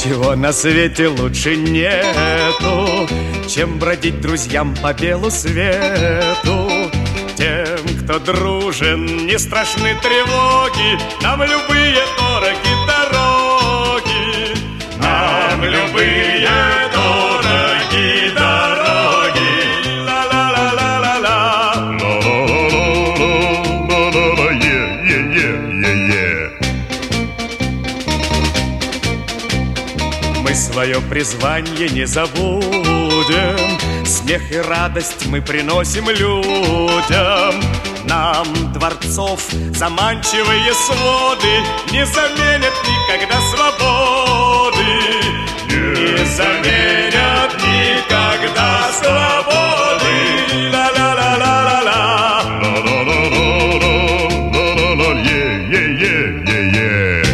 Ничего на свете лучше нету, чем бродить друзьям по белу свету. Тем, кто дружен, не страшны тревоги, нам любые дороги дороги. Нам любые дороги дороги. Ла-ла-ла-ла-ла-ла. Ла-ла-ла-ла-ла-ла-ла. Е-е-е-е-е. Мы свое призвание не забудем, смех и радость мы приносим людям. Нам дворцов заманчивые своды не заменят никогда свободы. Не заменят никогда свободы. Ла-ла-ла-ла-ла-ла. Ла-ла-ла-ла-ла-ла-ла. Е-е-е-е-е.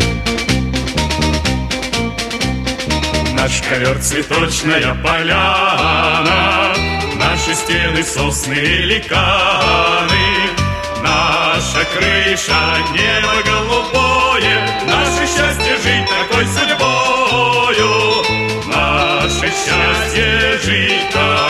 Наш ковер цветочная поляна, наши стены сосны и ликаны, наша крыша небо голубое, наше счастье жить такой судьбою, наше счастье жить такой.